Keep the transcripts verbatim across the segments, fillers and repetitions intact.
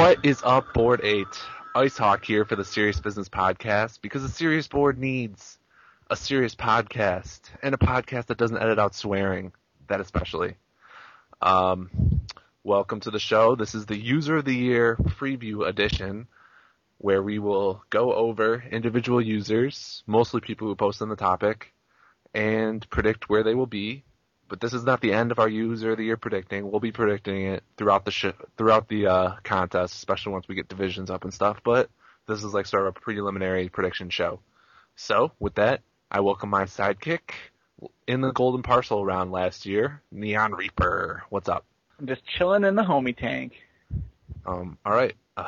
What is up, Board eight? Icehawk here for the Serious Business Podcast, because the Serious Board needs a serious podcast, and a podcast that doesn't edit out swearing, that especially. Um, welcome to the show. This is the User of the Year Preview Edition, where we will go over individual users, mostly people who post on the topic, and predict where they will be. But this is not the end of our User of the Year predicting. We'll be predicting it throughout the sh- throughout the uh, contest, especially once we get divisions up and stuff. But this is like sort of a preliminary prediction show. So, with that, I welcome my sidekick in the Golden Parcel round last year, Neon Reaper. What's up? I'm just chilling in the homie tank. Um, all right. Uh,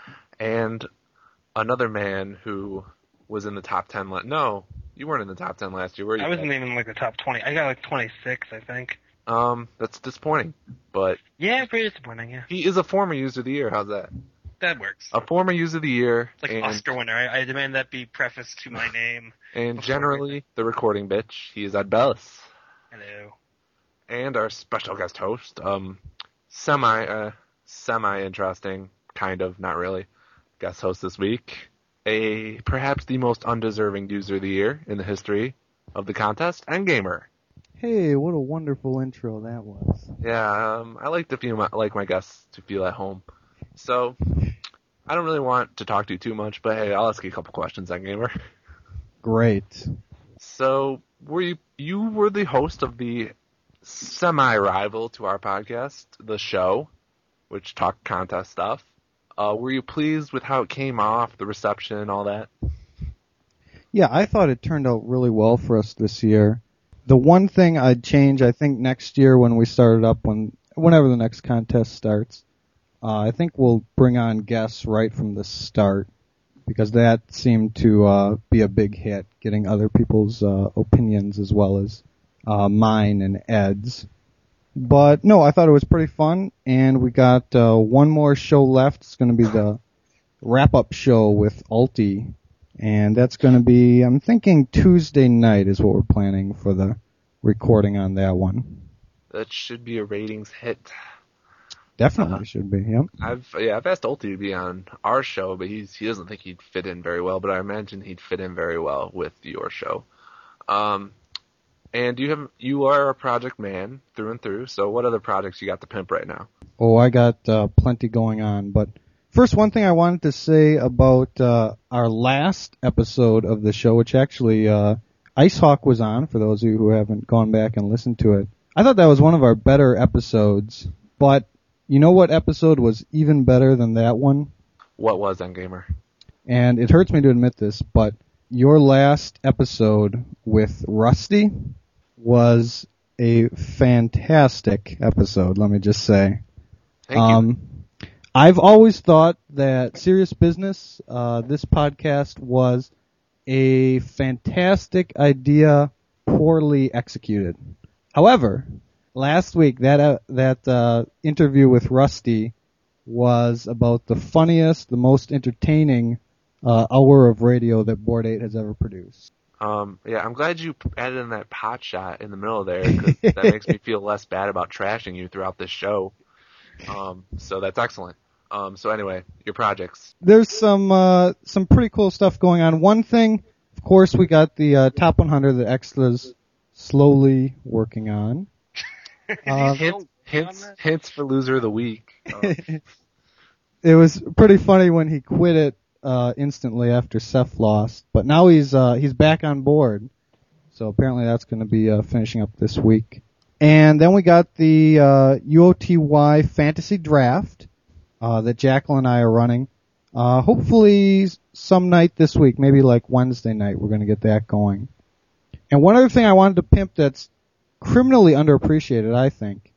and another man who was in the top ten. La- no, you weren't in the top ten last year, were you? I wasn't even in like the top twenty. I got like twenty-six, I think. Um, that's disappointing. But yeah, pretty disappointing. Yeah. He is a former User of the Year. How's that? That works. A former User of the Year. It's like and, Oscar winner. I, I demand that be prefaced to my name. And generally, the recording bitch. He is Ed Bellis. Hello. And our special guest host, um, semi, uh, semi-interesting, kind of, not really, guest host this week. A, perhaps the most undeserving User of the Year in the history of the contest, Endgamer. Hey, what a wonderful intro that was. Yeah, um, I like to feel my, like my guests to feel at home. So, I don't really want to talk to you too much, but hey, I'll ask you a couple questions, Endgamer. Great. So, were you, you were the host of the semi-rival to our podcast, The Show, which talked contest stuff. Uh, were you pleased with how it came off, the reception, all that? Yeah, I thought it turned out really well for us this year. The one thing I'd change, I think next year when we started up, when whenever the next contest starts, uh, I think we'll bring on guests right from the start, because that seemed to uh, be a big hit, getting other people's uh, opinions as well as uh, mine and Ed's. But no, I thought it was pretty fun, and we got uh, one more show left. It's going to be the wrap-up show with Alti, and that's going to be, I'm thinking Tuesday night is what we're planning for the recording on that one. That should be a ratings hit. Definitely uh, should be, yep. I've yeah, I've asked Alti to be on our show, but he's he doesn't think he'd fit in very well, but I imagine he'd fit in very well with your show. Um, and you have you are a project man through and through, so what other projects you got to pimp right now? Oh, I got uh, plenty going on, but first, one thing I wanted to say about uh, our last episode of the show, which actually uh, Icehawk was on, for those of you who haven't gone back and listened to it. I thought that was one of our better episodes, but you know what episode was even better than that one? What was Endgamer? And it hurts me to admit this, but your last episode with Rusty was a fantastic episode, let me just say. Thank um, you. I've always thought that Serious Business, uh, this podcast, was a fantastic idea, poorly executed. However, last week that uh, that uh, interview with Rusty was about the funniest, the most entertaining uh, hour of radio that Board eight has ever produced. Um, yeah, I'm glad you added in that pot shot in the middle there, because that makes me feel less bad about trashing you throughout this show. Um, so that's excellent. Um, so anyway, your projects. There's some uh, some pretty cool stuff going on. One thing, of course, we got the uh, top one hundred that Extra's slowly working on. Uh, hints, hints, hints for loser of the week. Um. It was pretty funny when he quit it uh, instantly after Seth lost, but now he's uh, he's back on board. So apparently that's going to be uh, finishing up this week. And then we got the uh, U O T Y Fantasy Draft uh, that Jackal and I are running. Uh, hopefully some night this week, maybe like Wednesday night, we're going to get that going. And one other thing I wanted to pimp that's criminally underappreciated, I think,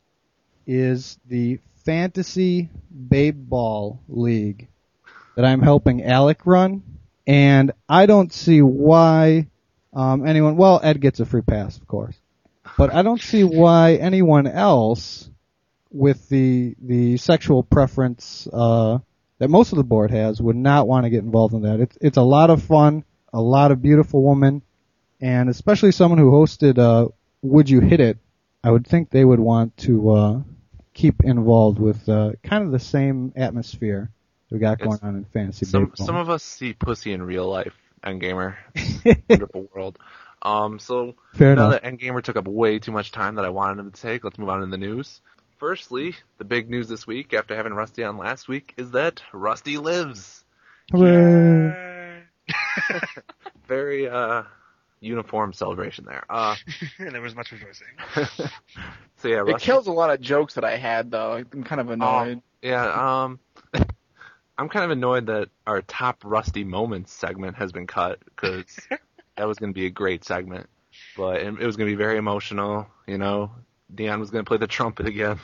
is the Fantasy Babe Ball League that I'm helping Alec run. And I don't see why um, anyone, well, Ed gets a free pass, of course. But I don't see why anyone else with the the sexual preference uh, that most of the board has would not want to get involved in that. It's it's a lot of fun, a lot of beautiful women, and especially someone who hosted uh, Would You Hit It, I would think they would want to uh, keep involved with uh, kind of the same atmosphere we got going It's- on in fantasy Some baseball. some of us see pussy in real life. Endgamer, wonderful world. Um, so Fair now enough. that Endgamer took up way too much time that I wanted him to take, let's move on to the news. Firstly, the big news this week, after having Rusty on last week, is that Rusty lives. Hooray. Very uh, uniform celebration there. Uh, There was much rejoicing. so yeah, It Rusty. kills a lot of jokes that I had, though. I'm kind of annoyed. Yeah, um, I'm kind of annoyed that our top Rusty moments segment has been cut because that was going to be a great segment, but it, it was going to be very emotional. You know, Dion was going to play the trumpet again.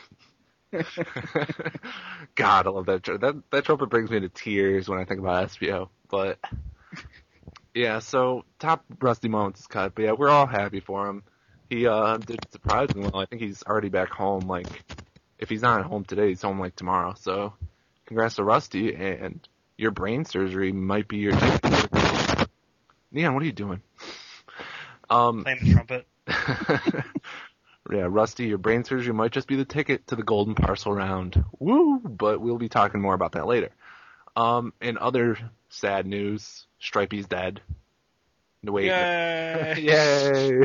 God, I love that. tr- That that trumpet brings me to tears when I think about S P O. But yeah, so top Rusty moments is cut, but yeah, we're all happy for him. He uh did surprisingly well. I think he's already back home. Like, if he's not at home today, he's home like tomorrow. So, congrats to Rusty, and your brain surgery might be your ticket. Neon, what are you doing? Um, Playing the trumpet. yeah, Rusty, your brain surgery might just be the ticket to the Golden Parcel round. Woo! But we'll be talking more about that later. Um, in other sad news, Stripey's dead. No, wait. Yay! Yay!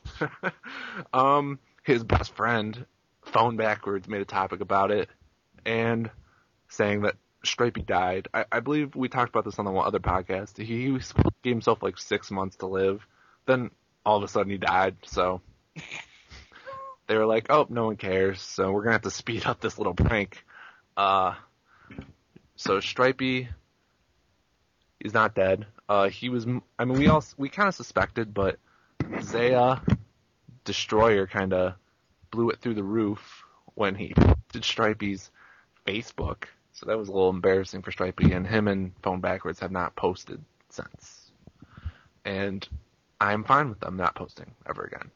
um, his best friend, Phone Backwards, made a topic about it, and saying that Stripey died. I, I believe we talked about this on the one other podcast. He gave himself like six months to live. Then all of a sudden he died, so they were like, oh, no one cares, so we're gonna have to speed up this little prank. Uh, so Stripey is not dead. Uh, he was, I mean, we all, we kind of suspected, but Zaya Destroyer kind of blew it through the roof when he did Stripey's Facebook. So that was a little embarrassing for Stripey, and him and Phone Backwards have not posted since. And I'm fine with them not posting ever again.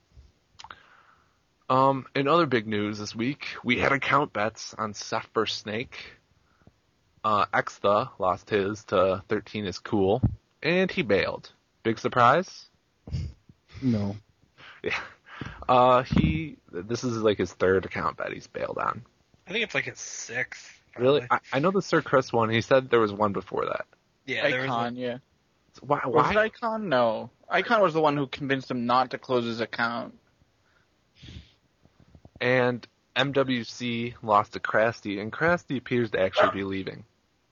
Um, in other big news this week, we had account bets on Seth versus Snake. Uh, Extha lost his to thirteen is cool, and he bailed. Big surprise? No. Yeah. Uh, he, this is like his third account bet he's bailed on. I think it's like his sixth. Really? probably. I, I know the Sir Chris one, he said there was one before that. Yeah, there was Icon, one. yeah. So why, Was why? it Icon? No. Icon was the one who convinced him not to close his account. And M W C lost to Krusty, and Krusty appears to actually be leaving.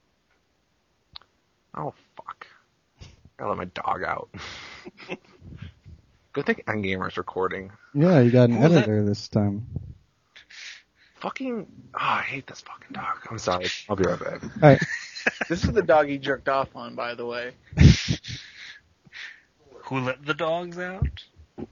Oh, fuck. Gotta let my dog out. Good thing Endgamer's recording. Yeah, you got an Who was that? editor this time. Fucking, oh, I hate this fucking dog. I'm sorry. I'll be right back. Alright, This is the dog he jerked off on, by the way. Who let the dogs out?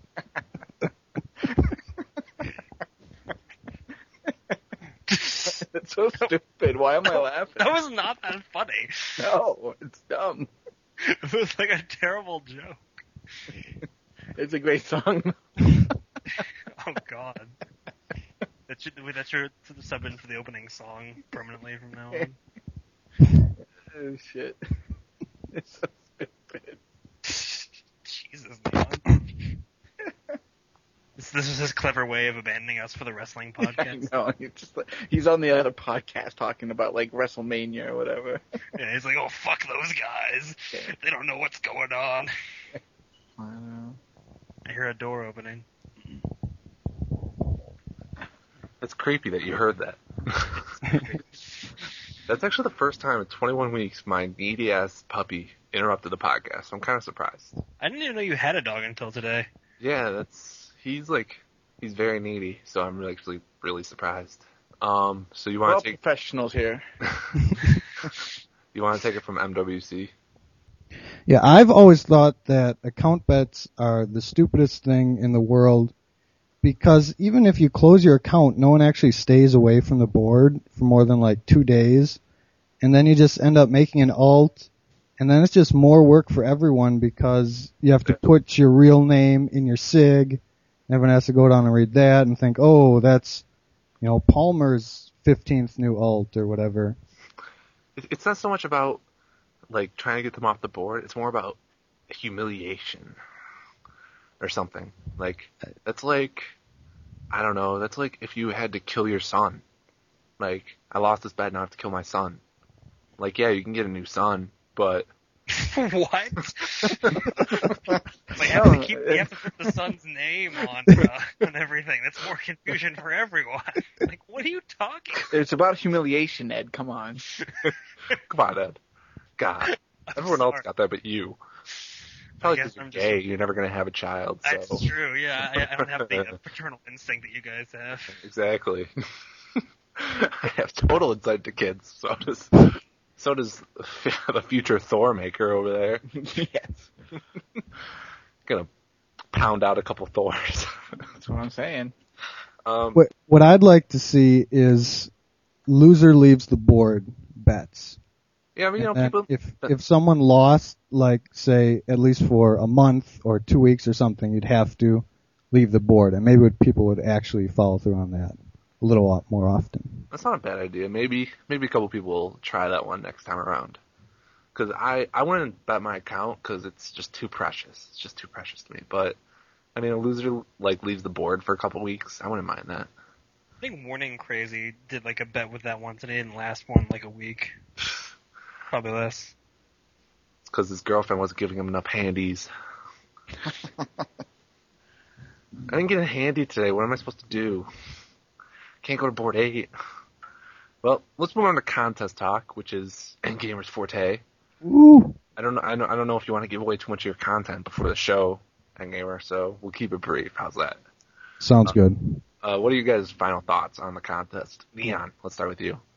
It's so stupid. Why am I laughing? That was not that funny. No, it's dumb. It was like a terrible joke. It's a great song. Oh god. That should wait, that's your sub in for the opening song permanently from now on. Oh, shit. It's so stupid. Jesus, Neon. This, this is his clever way of abandoning us for the wrestling podcast. No, he's just like, he's on the other podcast talking about like WrestleMania or whatever. Yeah, he's like, oh fuck those guys. They don't know what's going on. I know. I hear a door opening. That's creepy that you heard that. That's actually the first time in twenty-one weeks my needy ass puppy interrupted the podcast. I'm kind of surprised. I didn't even know you had a dog until today. Yeah, that's he's like he's very needy, so I'm really actually really surprised. Um, so you We're all want to take professionals here. you want to take it from M W C? yeah, I've always thought that account bets are the stupidest thing in the world because even if you close your account, no one actually stays away from the board for more than like two days. And then you just end up making an alt, and then it's just more work for everyone because you have to put your real name in your sig. And everyone has to go down and read that and think, oh, that's, you know, Palmer's fifteenth new alt or whatever. It- It's not so much about like trying to get them off the board. It's more about humiliation or something. Like that's like I don't know. That's like if you had to kill your son. Like I lost this bet, now I have to kill my son. Like, yeah, you can get a new son, but What? Like, you have to keep, you have to put the son's name on uh, on everything. That's more confusion for everyone. Like, what are you talking? It's about humiliation, Ed. Come on. come on, Ed. God, I'm everyone else sorry. got that, but you. I Probably guess because you're I'm just- gay, you're never gonna have a child. So That's true. Yeah, I, I don't have the uh, paternal instinct that you guys have. exactly. I have total insight to kids. So does so does the future Thor maker over there. Yes. Gonna pound out a couple Thors. That's what I'm saying. um, What what I'd like to see is loser leaves the board bets. yeah, I mean, you know, And then people. if if someone lost, like say at least for a month or two weeks or something, you'd have to leave the board, and maybe would, people would actually follow through on that a little lot more often. That's not a bad idea. Maybe maybe a couple people will try that one next time around. Because I, I wouldn't bet my account because it's just too precious. It's just too precious to me. But, I mean, a loser, like, leaves the board for a couple weeks. I wouldn't mind that. I think Warning Crazy did like a bet with that once, and it didn't last more than like a week. Probably less. It's because his girlfriend wasn't giving him enough handies. I didn't get a handy today. What am I supposed to do? Can't go to board eight. Well, let's move on to contest talk, which is Endgamer's forte. Ooh. I don't know. I don't, I don't know if you want to give away too much of your content before the show, Endgamer. So we'll keep it brief. How's that? Sounds good. Uh, what are you guys' final thoughts on the contest? Leon, let's start with you.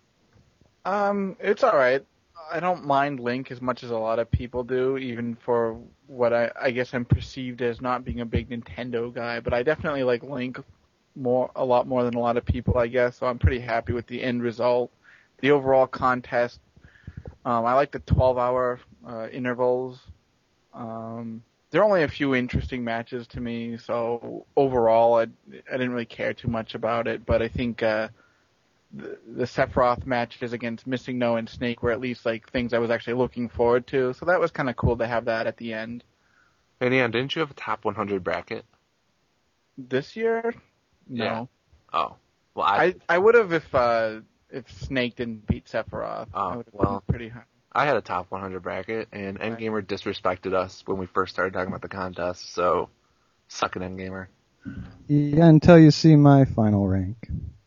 Um, it's all right. I don't mind Link as much as a lot of people do, even for what I, I guess I'm perceived as not being a big Nintendo guy. But I definitely like Link more, a lot more than a lot of people, I guess. So I'm pretty happy with the end result. The overall contest, um, I like the twelve-hour uh, intervals. Um, there are only a few interesting matches to me, so overall, I, I didn't really care too much about it. But I think uh, the, the Sephiroth matches against Missing No and Snake were at least like things I was actually looking forward to. So that was kind of cool to have that at the end. Hey, Leon, didn't you have a top one hundred bracket? This year, no. Yeah. Oh, well, I I I would have if uh, if Snake didn't beat Sephiroth. Oh, I would have well. been pretty high. I had a top one hundred bracket, and Endgamer disrespected us when we first started talking about the contest. So, suck it, Endgamer. Yeah, until you see my final rank.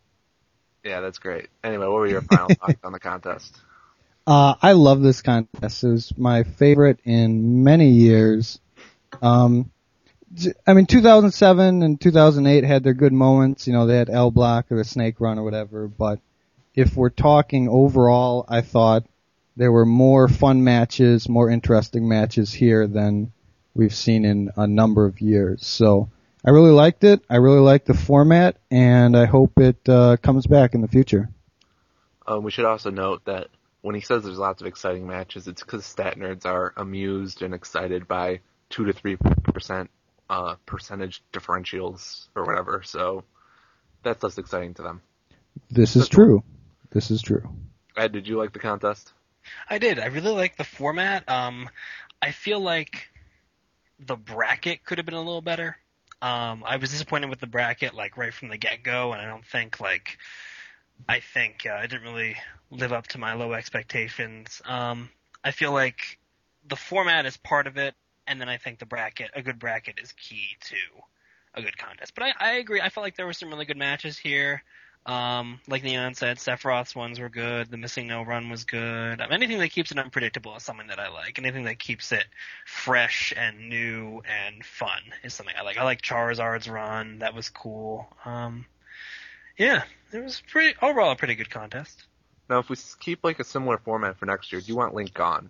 Yeah, that's great. Anyway, what were your final thoughts on the contest? Uh, I love this contest. It was my favorite in many years. Um, j- I mean, two thousand seven and two thousand eight had their good moments. You know, they had L Block or the Snake Run or whatever. But if we're talking overall, I thought there were more fun matches, more interesting matches here than we've seen in a number of years. So I really liked it. I really liked the format, and I hope it uh, comes back in the future. Um, we should also note that when he says there's lots of exciting matches, it's because stat nerds are amused and excited by two to three percent uh, percentage differentials or whatever. So that's less exciting to them. This is true. This is true. Ed, did you like the contest? I did. I really like the format. Um, I feel like the bracket could have been a little better. Um, I was disappointed with the bracket, like right from the get-go, and I don't think like I think uh, I didn't really live up to my low expectations. Um, I feel like the format is part of it, and then I think the bracket, a good bracket, is key to a good contest. But I, I agree. I felt like there were some really good matches here. Um, like Neon said, Sephiroth's ones were good. The Missing No run was good. Um, anything that keeps it unpredictable is something that I like. Anything that keeps it fresh and new and fun is something I like. I like Charizard's run. That was cool. Um, yeah, it was pretty overall a pretty good contest. Now, if we s- keep like a similar format for next year, do you want Link gone?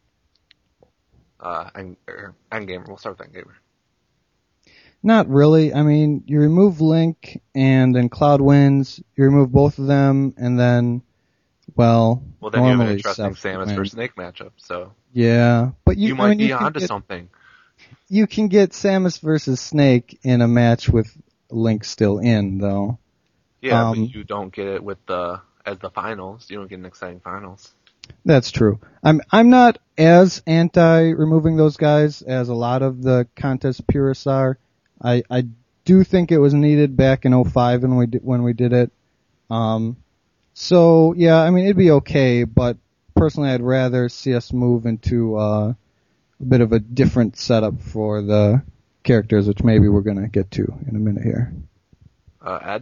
Uh, and er, Endgamer. We'll start with Endgamer. Not really. I mean, you remove Link and then Cloud wins. You remove both of them, and then, well, Well, then you have an normally interesting Seth Samus wins. versus Snake matchup. So Yeah, but you, you, I might mean, be you can onto get, something. You can get Samus versus Snake in a match with Link still in, though. Yeah, Um, but you don't get it with the as the finals. You don't get an exciting finals. That's true. I'm I'm not as anti removing those guys as a lot of the contest purists are. I I do think it was needed back in oh five when we did, when we did it. Um, so yeah, I mean it'd be okay, but personally, I'd rather see us move into uh, a bit of a different setup for the characters, which maybe we're going to get to in a minute here. Uh, Ed?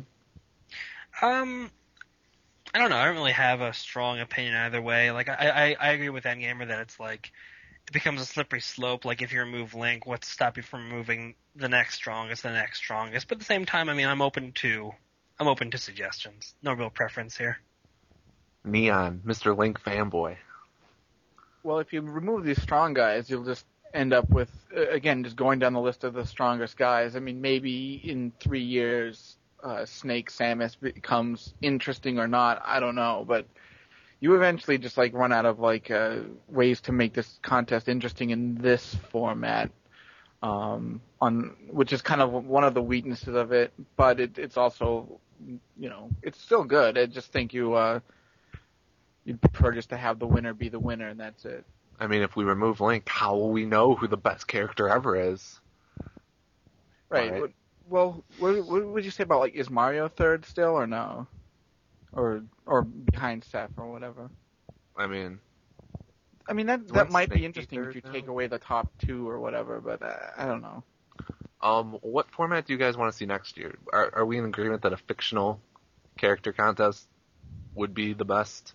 Um, I don't know. I don't really have a strong opinion either way. Like, I, I, I agree with Endgamer that it's like, it becomes a slippery slope. Like, if you remove Link, what's to stop you from removing the next strongest, the next strongest? But at the same time, I mean, I'm open to, I'm open to suggestions. No real preference here. Neon, Mister Link fanboy. Well, if you remove these strong guys, you'll just end up with, uh, again, just going down the list of the strongest guys. I mean, maybe in three years, uh, Snake Samus becomes interesting or not. I don't know, but you eventually just like run out of like uh, ways to make this contest interesting in this format. Um, on which is kind of one of the weaknesses of it, but it, it's also, you know, it's still good. I just think you. Uh, You'd prefer just to have the winner be the winner, and that's it. I mean, if we remove Link, how will we know who the best character ever is? Right. Right. Well, what, what would you say about, like, is Mario third still, or no? Or or behind Seth, or whatever? I mean... I mean, that that Wouldn't might Snake be interesting be if you third take now? away the top two or whatever, but uh, I don't know. Um, what format do you guys want to see next year? Are, are we in agreement that a fictional character contest would be the best?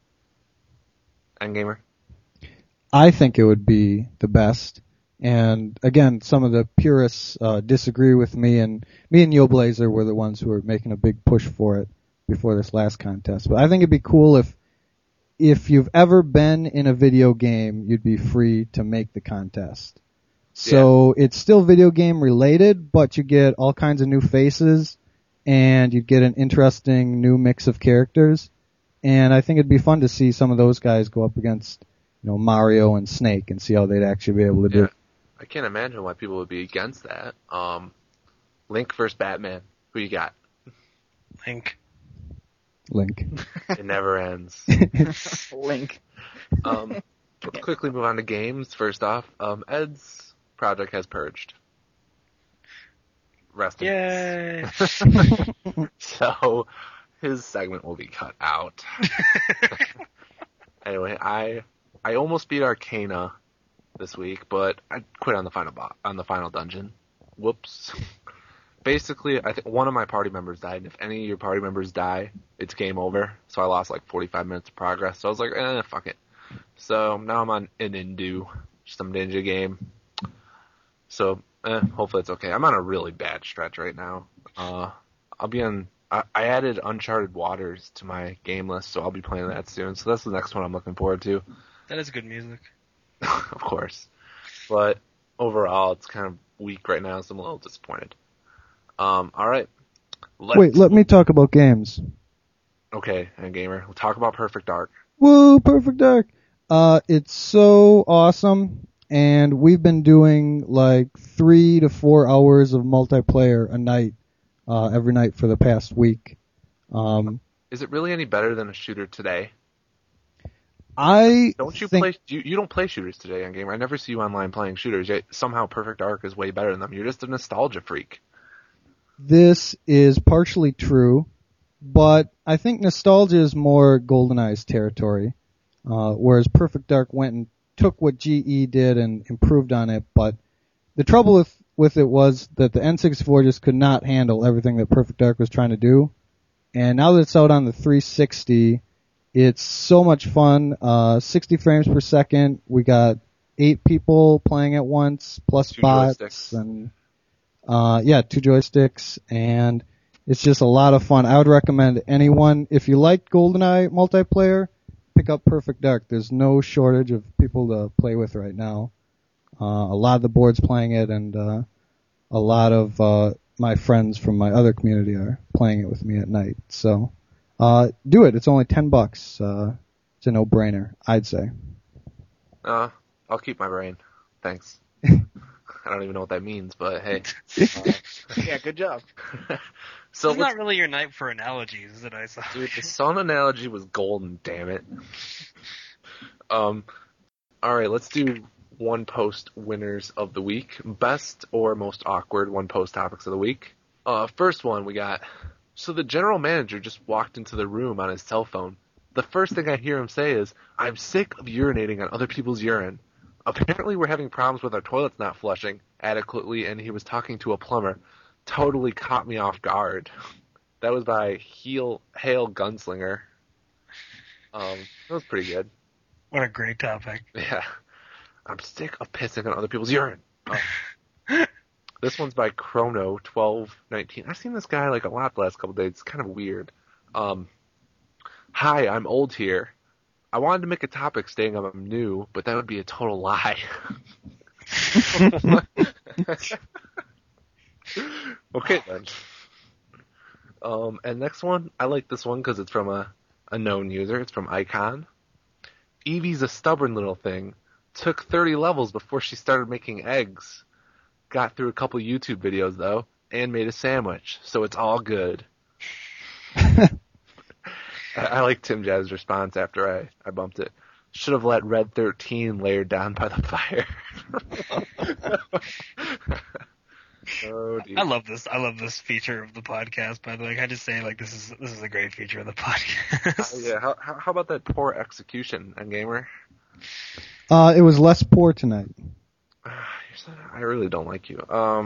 Endgamer? I think it would be the best. And again, some of the purists uh, disagree with me, and me and Yo Blazer were the ones who were making a big push for it before this last contest. But I think it'd be cool if, if you've ever been in a video game, you'd be free to make the contest. So yeah. It's still video game related, but you get all kinds of new faces, and you'd get an interesting new mix of characters. And I think it'd be fun to see some of those guys go up against, you know, Mario and Snake and see how they'd actually be able to do Yeah. it. I can't imagine why people would be against that. Um, Link versus Batman. Who you got? Link. Link. It never ends. Link. Um, let's quickly move on to games. First off, um, Ed's project has purged. Rest in Yay! peace. So, his segment will be cut out. Anyway, I I almost beat Arcana this week, but I quit on the final bo- on the final dungeon. Whoops. Basically, I think one of my party members died, and if any of your party members die, it's game over. So I lost like forty-five minutes of progress. So I was like, eh, fuck it. So now I'm on an Indu, some ninja game. So eh, hopefully it's okay. I'm on a really bad stretch right now. Uh, I'll be on. I, I added Uncharted Waters to my game list, so I'll be playing that soon. So that's the next one I'm looking forward to. That is good music. Of course. But overall, it's kind of weak right now, so I'm a little disappointed. Um, alright. Wait, let me talk about games. Okay, and gamer. We'll talk about Perfect Dark. Woo, Perfect Dark! Uh, it's so awesome, and we've been doing like three to four hours of multiplayer a night, uh, every night for the past week. Um, Is it really any better than a shooter today? I Don't you think play? You, you don't play shooters today on gamer. I never see you online playing shooters. Yet somehow Perfect Dark is way better than them. You're just a nostalgia freak. this is partially true, but I think nostalgia is more GoldenEye's territory, uh, whereas Perfect Dark went and took what G E did and improved on it. But the trouble with, with it was that the N sixty-four just could not handle everything that Perfect Dark was trying to do. And now that it's out on the three sixty, it's so much fun. Uh, sixty frames per second. We got eight people playing at once, plus Two bots, joysticks. and uh, yeah, two joysticks, and it's just a lot of fun. I would recommend anyone, if you like GoldenEye multiplayer, pick up Perfect Dark. There's no shortage of people to play with right now. Uh, a lot of the boards playing it, and uh, a lot of uh, my friends from my other community are playing it with me at night. So uh, do it. It's only ten bucks. Uh, it's a no-brainer, I'd say. Uh, I'll keep my brain. Thanks. I don't even know what that means, but hey. Uh, Yeah, good job. so It's let's not really your night for analogies that I saw. Dude, the sun analogy was golden, damn it. Um, alright, let's do one post winners of the week. Best or most awkward one post topics of the week. Uh, first one we got, so the general manager just walked into the room on his cell phone. the first thing I hear him say is, "I'm sick of urinating on other people's urine." Apparently we're having problems with our toilets not flushing adequately, and he was talking to a plumber. Totally caught me off guard. That was by Heel, Hale Gunslinger. Um, that was pretty good. What a great topic. Yeah. I'm sick of pissing on other people's urine. Um, this one's by Chrono twelve nineteen. I've seen this guy like a lot the last couple of days. It's kind of weird. Um, Hi, I'm old here. I wanted to make a topic stating I'm new, but that would be a total lie. Okay, then. Um, and next one, I like this one because it's from a, a known user. It's from Icon. Evie's a stubborn little thing. Took thirty levels before she started making eggs. Got through a couple YouTube videos, though, and made a sandwich, so it's all good. I, I like Tim Jazz's response after I, I bumped it. Should have let Red thirteen layer down by the fire. Oh, dear. I love this. I love this feature of the podcast. By the way, can I just say, like, this is this is a great feature of the podcast. Uh, yeah. How, how how about that poor execution, Endgamer? Uh, it was less poor tonight. I really don't like you. Um,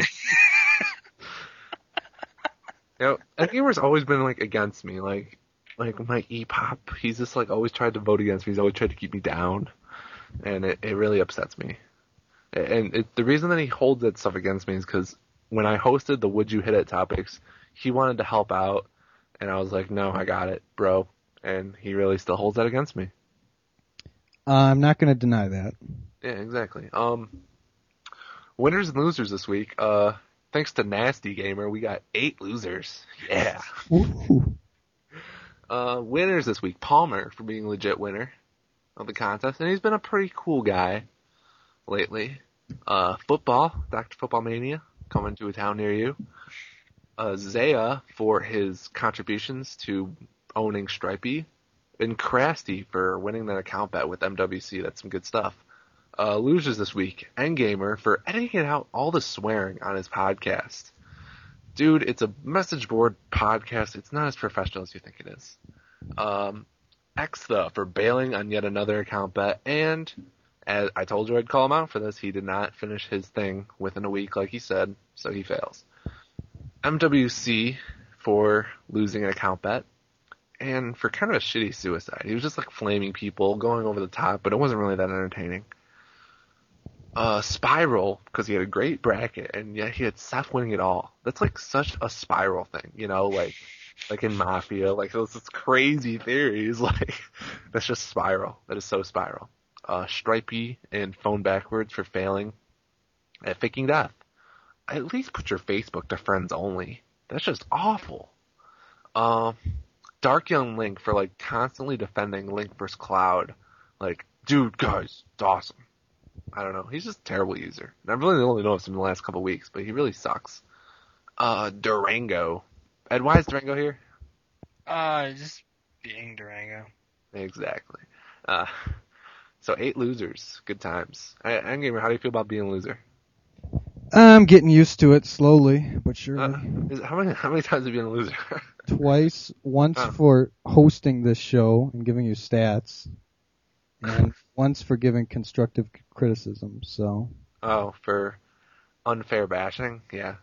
you know, Endgamer's always been like against me. Like, like my E-pop, he's just like always tried to vote against me. He's always tried to keep me down, and it, it really upsets me. And it, the reason that he holds that stuff against me is because when I hosted the Would You Hit It topics, he wanted to help out, and I was like, no, I got it, bro. And he really still holds that against me. Uh, I'm not going to deny that. Yeah, exactly. Um, winners and losers this week. Uh, thanks to Nasty Gamer, we got eight losers. Yeah. Ooh. Uh, winners this week. Palmer for being a legit winner of the contest, and he's been a pretty cool guy lately. Uh, football, Doctor Football Mania, coming to a town near you. Uh, Zaya for his contributions to owning Stripey. And Crasty for winning that account bet with M W C. That's some good stuff. Uh, losers this week. Endgamer for editing out all the swearing on his podcast. Dude, it's a message board podcast. It's not as professional as you think it is. Um, Xtha for bailing on yet another account bet. And as I told you I'd call him out for this, he did not finish his thing within a week like he said, so he fails. M W C for losing an account bet. And for kind of a shitty suicide. He was just like flaming people, going over the top, but it wasn't really that entertaining. Uh, Spiral, because he had a great bracket, and yet he had Seth winning it all. That's like such a Spiral thing, you know, like like in Mafia, like those, those crazy theories, like that's just Spiral. That is so Spiral. Uh, Stripey and Phone Backwards for failing at faking death. At least put your Facebook to friends only. That's just awful. Um... Uh, Dark Young Link for like constantly defending Link versus Cloud. Like, dude, guys, it's awesome. I don't know. He's just a terrible user. And I've really only noticed him in the last couple of weeks, but he really sucks. Uh, Durango. Ed, why is Durango here? Uh, just being Durango. Exactly. Uh, so eight losers. Good times. I, Endgamer, how do you feel about being a loser? I'm getting used to it slowly, but surely. Uh, is, how many how many times have you been a loser? Twice. Once Oh. for hosting this show and giving you stats, and once for giving constructive criticism. So. Oh, for unfair bashing? Yeah.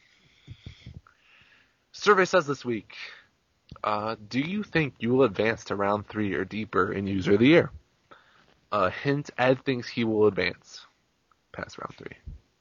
Survey says this week, uh, do you think you will advance to round three or deeper in User of the Year? Uh, hint, Ed thinks he will advance past round three.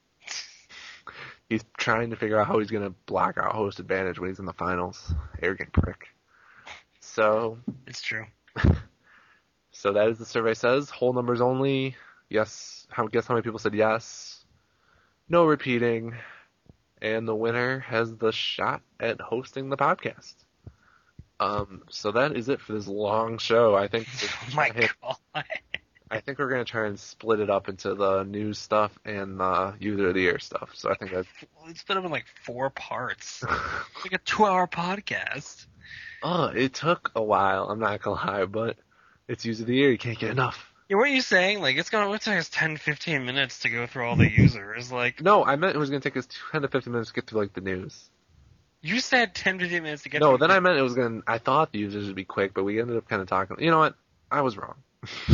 He's trying to figure out how he's going to block out host advantage when he's in the finals. Arrogant prick. So, It's true. so that is the survey says. Whole numbers only. Yes. How, guess how many people said yes? No repeating. And the winner has the shot at hosting the podcast. Um, so that is it for this long show. I think. Oh my god. I think we're gonna try and split it up into the news stuff and the user of the year stuff. So I think that's. It's been up in like four parts. It's like a two-hour podcast. Oh, it took a while. I'm not gonna lie, but it's user of the year. You can't get enough. Yeah, what are you saying? Like, it's gonna take us ten, fifteen minutes to go through all the users. Like, No, I meant it was gonna take us ten to fifteen minutes to get through like the news. You said ten to fifteen minutes to get. No, to then I meant it was gonna. I thought the users would be quick, but we ended up kind of talking. You know what? I was wrong.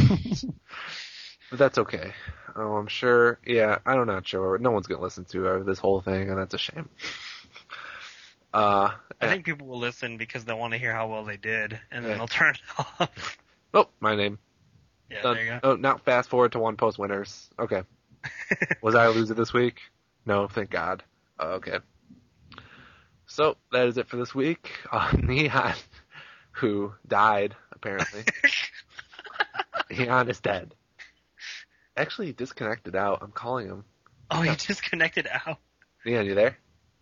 But that's okay. Oh, I'm sure. Yeah, I'm not sure. No one's gonna listen to uh, this whole thing, and that's a shame. Uh, I think people will listen because they want to hear how well they did, and then Yeah. they'll turn it off. Oh, my name. Yeah, Done. there you go. Oh, now fast forward to one post winners. Okay. Was I a loser this week? No, thank God. Uh, okay. So that is it for this week. Uh, Neon, who died apparently. Neon is dead. Actually, he disconnected out. I'm calling him. Oh, you disconnected out. Neon, you there?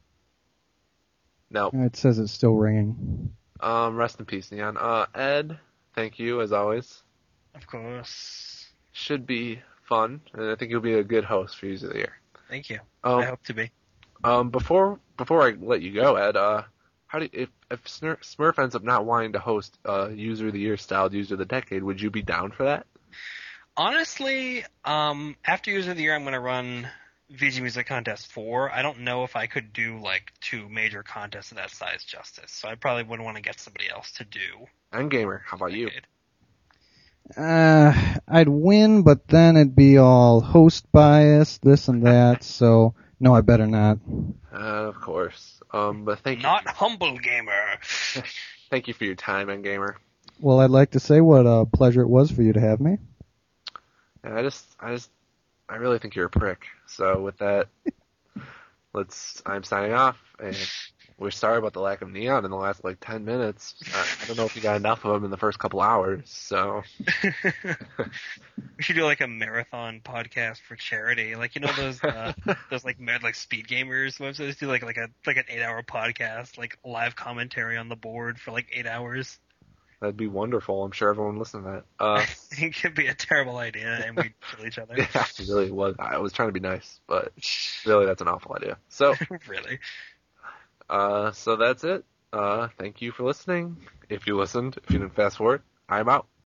No. It says it's still ringing. Um, rest in peace, Neon. Uh, Ed, thank you as always. Of course. Should be fun, and I think you'll be a good host for User of the Year. Thank you. Um, I hope to be. Um, before before I let you go, Ed, uh, how do you, if if Smurf, Smurf ends up not wanting to host uh User of the Year styled User of the Decade, would you be down for that? Honestly, um, after User of the Year, I'm going to run V G Music Contest four. I don't know if I could do, like, two major contests of that size justice, so I probably would want to get somebody else to do. I'm Gamer. How about you? Decade. Uh, I'd win, but then it'd be all host bias, this and that, so no, I better not. Uh, of course. Um, but thank you. Not humble gamer. Thank you for your time, N Gamer. Well, I'd like to say what a pleasure it was for you to have me. And I just, I just, I really think you're a prick. So with that, let's. I'm signing off, and we're sorry about the lack of Neon in the last like ten minutes. I, I don't know if you got enough of him in the first couple hours. So We should do like a marathon podcast for charity, like you know those uh, those like mad like speed gamers websites do like like a like an eight hour podcast, like live commentary on the board for like eight hours. that'd be wonderful. I'm sure everyone listened to that. Uh, It could be a terrible idea, and we kill each other. yeah, it really was. I was trying to be nice, but really, that's an awful idea. So. Really. Uh, so that's it. Uh, thank you for listening. If you listened, if you didn't fast forward, I'm out.